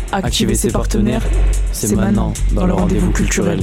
Activez ses partenaires, c'est maintenant dans le rendez-vous culturel.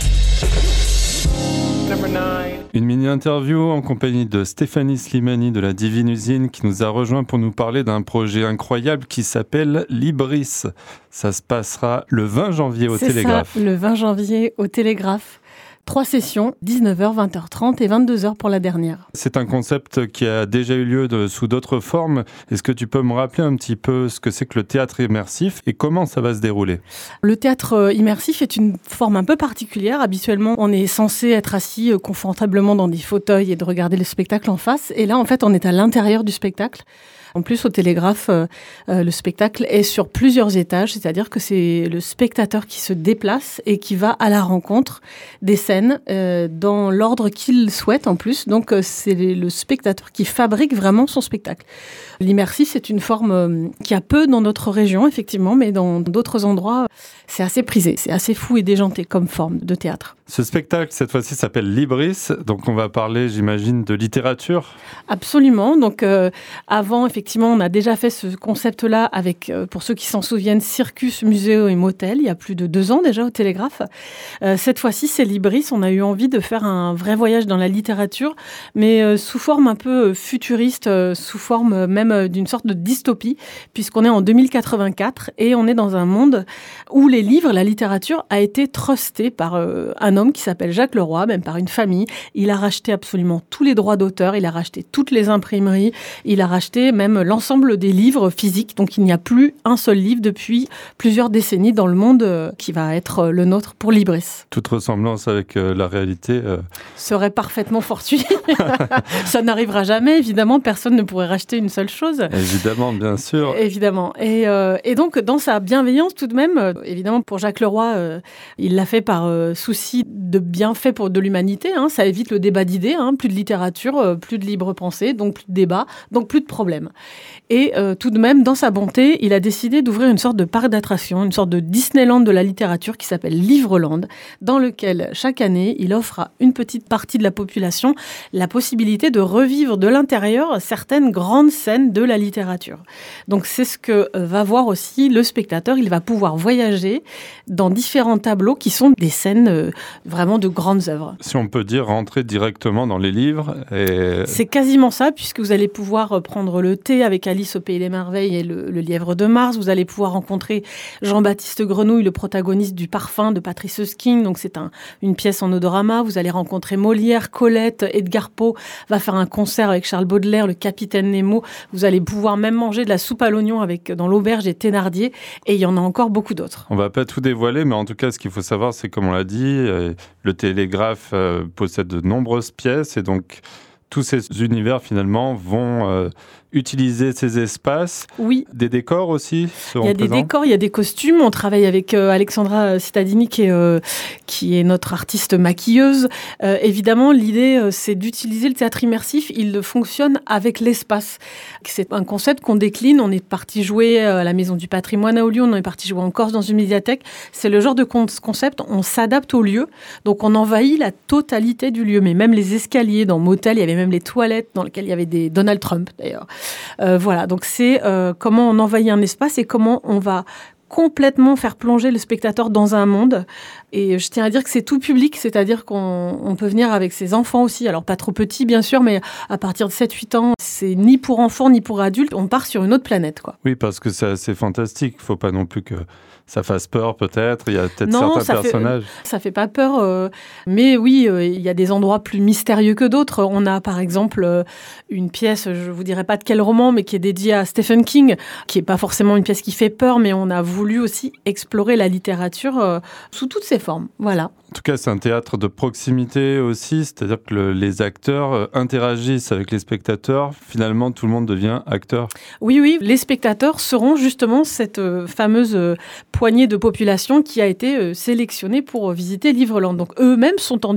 Une mini-interview en compagnie de Stéphanie Slimani de la Divine Usine qui nous a rejoint pour nous parler d'un projet incroyable qui s'appelle Libris. Ça se passera le 20 janvier au Télégraphe. C'est ça, le 20 janvier au Télégraphe. 3 sessions, 19h, 20h30 et 22h pour la dernière. C'est un concept qui a déjà eu lieu sous d'autres formes. Est-ce que tu peux me rappeler un petit peu ce que c'est que le théâtre immersif et comment ça va se dérouler ? Le théâtre immersif est une forme un peu particulière. Habituellement, on est censé être assis confortablement dans des fauteuils et de regarder le spectacle en face. Et là, en fait, on est à l'intérieur du spectacle. En plus, au Télégraphe, le spectacle est sur plusieurs étages, c'est-à-dire que c'est le spectateur qui se déplace et qui va à la rencontre des scènes dans l'ordre qu'il souhaite en plus. Donc, c'est le spectateur qui fabrique vraiment son spectacle. L'immersif, c'est une forme qui a peu dans notre région, effectivement, mais dans d'autres endroits, c'est assez prisé, c'est assez fou et déjanté comme forme de théâtre. Ce spectacle, cette fois-ci, s'appelle Libris, donc on va parler, j'imagine, de littérature. Absolument, donc avant, effectivement, on a déjà fait ce concept-là avec, pour ceux qui s'en souviennent, Circus, Muséo et Motel, il y a plus de 2 ans déjà au Télégraphe. Cette fois-ci, c'est Libris, on a eu envie de faire un vrai voyage dans la littérature, mais sous forme un peu futuriste, sous forme même d'une sorte de dystopie, puisqu'on est en 2084 et on est dans un monde où les livres, la littérature a été trustée par un homme qui s'appelle Jacques Leroy, même par une famille. Il a racheté absolument tous les droits d'auteur, il a racheté toutes les imprimeries, il a racheté même l'ensemble des livres physiques, donc il n'y a plus un seul livre depuis plusieurs décennies dans le monde qui va être le nôtre pour Libris. Toute ressemblance avec la réalité serait parfaitement fortuite. Ça n'arrivera jamais, évidemment, personne ne pourrait racheter une seule chose. Évidemment, bien sûr. Évidemment. Et donc, dans sa bienveillance, tout de même, évidemment, pour Jacques Leroy, il l'a fait par souci de bienfait de l'humanité. Ça évite le débat d'idées, plus de littérature, plus de libre pensée, donc plus de débat, donc plus de problèmes. Et tout de même, dans sa bonté, il a décidé d'ouvrir une sorte de parc d'attractions, une sorte de Disneyland de la littérature qui s'appelle Livreland, dans lequel, chaque année, il offre à une petite partie de la population la possibilité de revivre de l'intérieur certaines grandes scènes de la littérature. Donc, c'est ce que va voir aussi le spectateur. Il va pouvoir voyager dans différents tableaux qui sont des scènes vraiment de grandes œuvres. Si on peut dire, rentrer directement dans les livres. C'est quasiment ça, puisque vous allez pouvoir prendre le thé avec Alice au Pays des Merveilles et le Lièvre de Mars. Vous allez pouvoir rencontrer Jean-Baptiste Grenouille, le protagoniste du Parfum de Patrice Husking. Donc c'est une pièce en odorama. Vous allez rencontrer Molière, Colette, Edgar Poe va faire un concert avec Charles Baudelaire, le Capitaine Nemo. Vous allez pouvoir même manger de la soupe à l'oignon dans l'auberge des Thénardier. Et il y en a encore beaucoup d'autres. On va pas tout dévoiler, mais en tout cas, ce qu'il faut savoir, c'est comme on l'a dit, le Télégraphe possède de nombreuses pièces et donc tous ces univers finalement vont utiliser ces espaces. Oui. Des décors aussi seront Il y a des présents. décors, il y a des costumes. On travaille avec Alexandra Cittadini qui est notre artiste maquilleuse. Évidemment, l'idée, c'est d'utiliser le théâtre immersif. Il fonctionne avec l'espace. C'est un concept qu'on décline. On est parti jouer à la Maison du Patrimoine à Olieu. On est parti jouer en Corse dans une médiathèque. C'est le genre de concept. On s'adapte au lieu. Donc, on envahit la totalité du lieu. Mais même les escaliers dans Motel, il y avait même les toilettes dans lesquelles il y avait des Donald Trump, d'ailleurs. Voilà, donc c'est comment on envahit un espace et comment on va complètement faire plonger le spectateur dans un monde. Et je tiens à dire que c'est tout public, c'est-à-dire qu'on peut venir avec ses enfants aussi, alors pas trop petits bien sûr, mais à partir de 7-8 ans, c'est ni pour enfants ni pour adultes, on part sur une autre planète, quoi. Oui, parce que c'est assez fantastique, il ne faut pas non plus que ça fasse peur peut-être, il y a peut-être certains personnages. Ça fait pas peur, mais oui, il y a des endroits plus mystérieux que d'autres. On a par exemple une pièce, je vous dirai pas de quel roman, mais qui est dédiée à Stephen King, qui est pas forcément une pièce qui fait peur, mais on a voulu aussi explorer la littérature sous toutes ses formes. Voilà. En tout cas, c'est un théâtre de proximité aussi, c'est-à-dire que les acteurs interagissent avec les spectateurs. Finalement, tout le monde devient acteur. Oui, les spectateurs seront justement cette fameuse poignée de population qui a été sélectionnée pour visiter Livreland. Donc, eux-mêmes sont en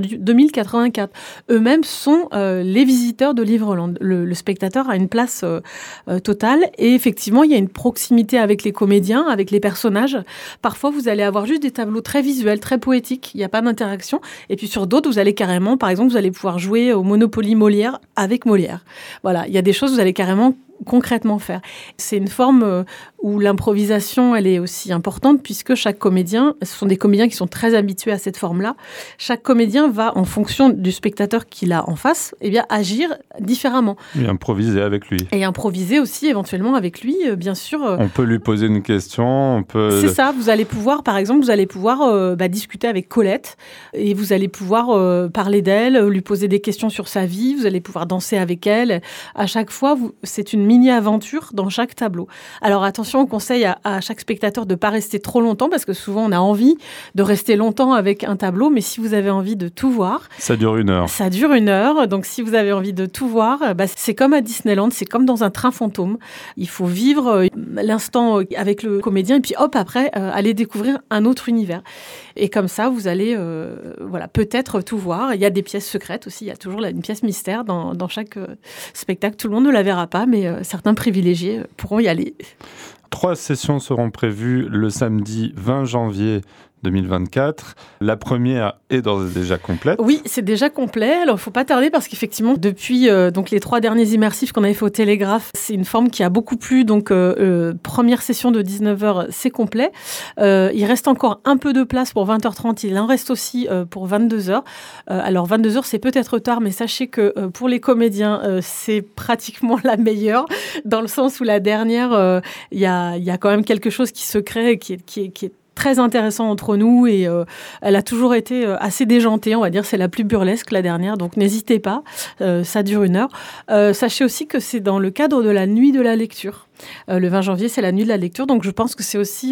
2084. Eux-mêmes sont les visiteurs de Livreland. Le spectateur a une place totale et effectivement, il y a une proximité avec les comédiens, avec les personnages. Parfois, vous allez avoir juste des tableaux très visuels, très poétiques. Il n'y a pas d'interaction. Et puis sur d'autres, vous allez carrément, par exemple, vous allez pouvoir jouer au Monopoly Molière avec Molière. Voilà, il y a des choses, vous allez carrément concrètement faire. C'est une forme où l'improvisation, elle est aussi importante puisque chaque comédien, ce sont des comédiens qui sont très habitués à cette forme-là, chaque comédien va, en fonction du spectateur qu'il a en face, agir différemment. Et improviser avec lui. Et improviser aussi éventuellement avec lui, bien sûr. On peut lui poser une question, C'est ça, vous allez pouvoir, par exemple, discuter avec Colette et vous allez pouvoir parler d'elle, lui poser des questions sur sa vie, vous allez pouvoir danser avec elle. À chaque fois, c'est une mini-aventure dans chaque tableau. Alors attention, on conseille à chaque spectateur de ne pas rester trop longtemps parce que souvent on a envie de rester longtemps avec un tableau, mais si vous avez envie de tout voir... Ça dure 1 heure. Ça dure 1 heure, donc si vous avez envie de tout voir, c'est comme à Disneyland, c'est comme dans un train fantôme. Il faut vivre l'instant avec le comédien et puis hop, après, aller découvrir un autre univers. Et comme ça, vous allez peut-être tout voir. Il y a des pièces secrètes aussi, il y a toujours une pièce mystère dans chaque spectacle. Tout le monde ne la verra pas, mais certains privilégiés pourront y aller. 3 sessions seront prévues le samedi 20 janvier 2024. La première est d'ores et déjà complète. Oui, c'est déjà complet. Alors, il ne faut pas tarder parce qu'effectivement, depuis les 3 derniers immersifs qu'on avait fait au Télégraphe, c'est une forme qui a beaucoup plu. Donc, première session de 19h, c'est complet. Il reste encore un peu de place pour 20h30. Il en reste aussi pour 22h. Alors, 22h, c'est peut-être tard, mais sachez que pour les comédiens, c'est pratiquement la meilleure, dans le sens où la dernière, il y a quand même quelque chose qui se crée, qui est très intéressant entre nous et elle a toujours été assez déjantée, on va dire, c'est la plus burlesque la dernière, donc n'hésitez pas, ça dure 1 heure. Sachez aussi que c'est dans le cadre de la nuit de la lecture. Le 20 janvier, c'est la nuit de la lecture, donc je pense que c'est aussi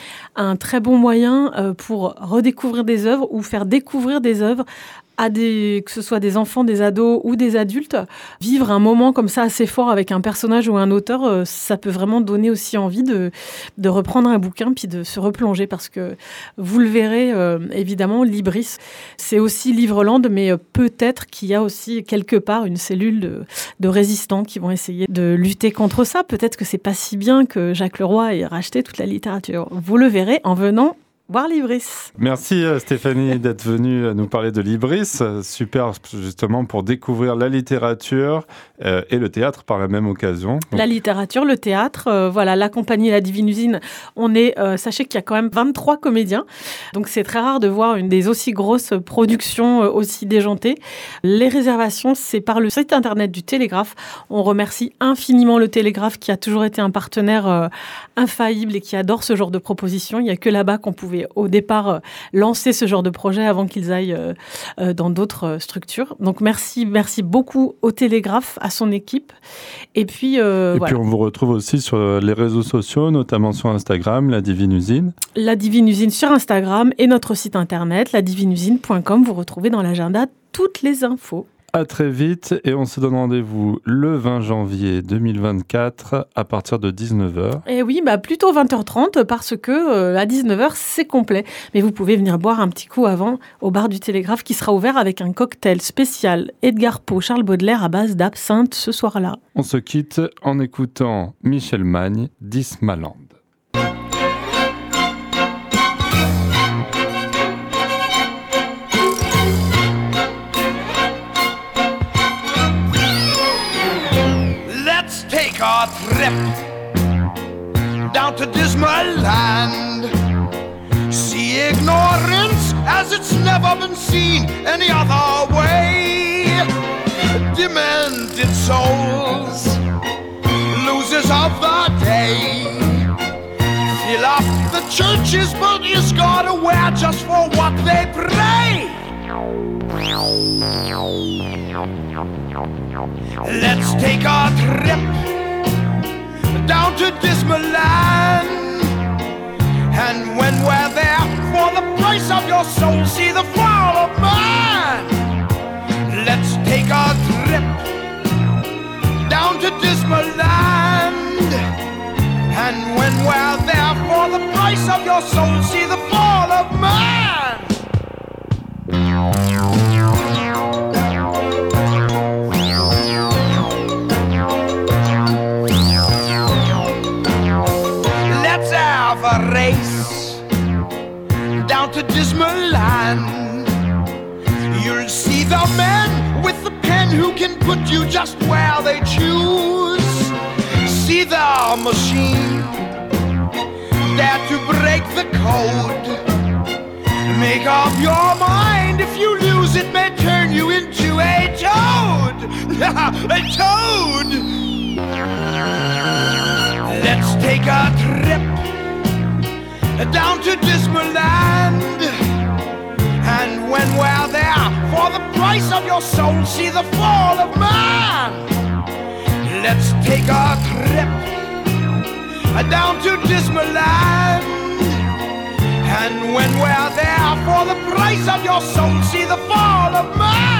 un très bon moyen pour redécouvrir des œuvres ou faire découvrir des œuvres que ce soit des enfants, des ados ou des adultes. Vivre un moment comme ça assez fort avec un personnage ou un auteur, ça peut vraiment donner aussi envie de reprendre un bouquin puis de se replonger parce que vous le verrez, évidemment, Libris, c'est aussi Livreland, mais peut-être qu'il y a aussi quelque part une cellule de résistants qui vont essayer de lutter contre ça. Peut-être que c'est pas si bien que Jacques Leroy ait racheté toute la littérature. Vous le verrez en venant voir Libris. Merci Stéphanie d'être venue nous parler de Libris. Super justement pour découvrir la littérature et le théâtre par la même occasion. La littérature, le théâtre, la compagnie La Divine Usine, sachez qu'il y a quand même 23 comédiens, donc c'est très rare de voir des aussi grosses productions aussi déjantées. Les réservations, c'est par le site internet du Télégraphe. On remercie infiniment le Télégraphe qui a toujours été un partenaire infaillible et qui adore ce genre de propositions. Il n'y a que là-bas qu'on pouvait au départ lancer ce genre de projet avant qu'ils aillent dans d'autres structures. Donc merci beaucoup au Télégraphe, à son équipe. Et puis puis on vous retrouve aussi sur les réseaux sociaux, notamment sur Instagram, La Divine Usine. La Divine Usine sur Instagram et notre site internet, ladivineusine.com. Vous retrouvez dans l'agenda toutes les infos. À très vite et on se donne rendez-vous le 20 janvier 2024 à partir de 19h. Et oui, plutôt 20h30 parce que à 19h c'est complet. Mais vous pouvez venir boire un petit coup avant au bar du Télégraphe qui sera ouvert avec un cocktail spécial Edgar Poe, Charles Baudelaire à base d'absinthe ce soir-là. On se quitte en écoutant Michel Magne, Dismaland. Our trip down to Dismaland. See ignorance as it's never been seen any other way. Demented souls, losers of the day, fill up the churches, but you gotta wear just for what they pray. Let's take our trip down to Dismaland. And when we're there, for the price of your soul, see the fall of man. Let's take our trip down to Dismaland. And when we're there, for the price of your soul, see the fall of man. Let's have a race down to Dismaland. You'll see the men with the pen who can put you just where they choose. war machine. Dare to break the code. Make up your mind. If you lose, it may turn you into a toad. A toad. Let's take a trip down to Dismaland. And when we're there, for the price of your soul, see the fall of man. Let's take a trip down to Dismaland. And when we're there, for the price of your soul, see the fall of man.